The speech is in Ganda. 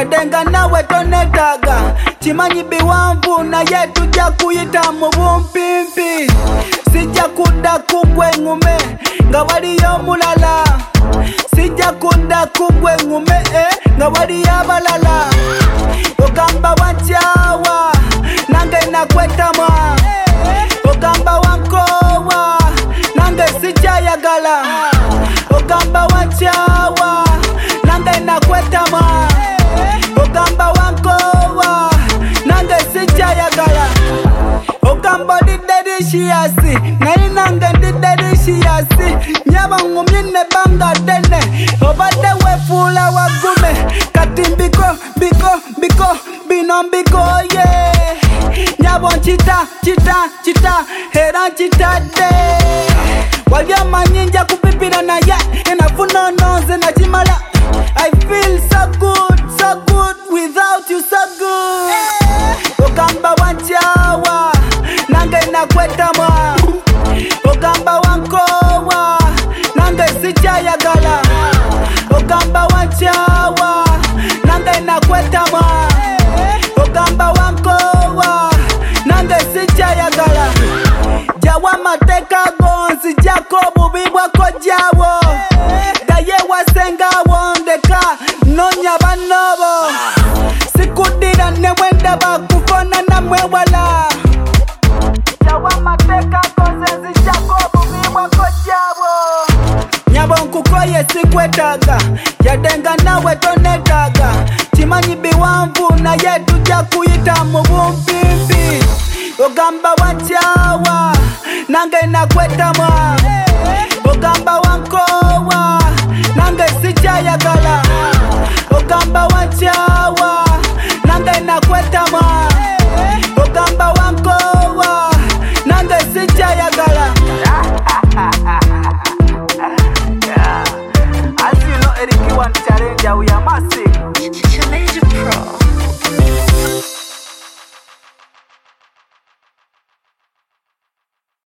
yadenga nawe tonetaga chimanyi biwamvu naye tujja kuyita mu bumpimpi sijja kudda kugwe ngume nga waliyo mulala sijja kudda kugwe ngume nga waliyo abalala ogamba wankyawa nange nakwetamwa ogamba wankowa nange sikyayagala ogamba wankyawa nange nakwetamwa ogamba wankowa nange sikyayagala ogamba ndi delicious naye nange ndi delicious nyaba ngumye ne banga dene obadde wefuula wagume kati mbiko bino mbikoye nyabo nchita era nchitadde wali amanyi nja kupipira naye enafuna nonze nakimala I feel so good without you so good ogamba wankyawa nange nakwetamwa ogamba wankowa nange sikyayagala ogamba wankyawa nange nakwetamwa ogamba wankowa nange sikyayagala jawa mateka gonzi jako bubi bwako jawo daye wasengawo ndeka nonya banobo sikudira newenda bakufona namwe wala jawa mateka gonzi jako bubi bwako jawo nyabo nkukoye sikwetaga yadenga nawe tonetaga chimanyi biwamvu naye tujja kuyita mu bumpimpi ogamba wankyawa nange nakwetamwa ogamba wankowa nange sikyayagala ogamba wankyawa nange nakwetamwa ogamba wankowa nange sikyayagala As you know, Eric, you want challenge, we are massive.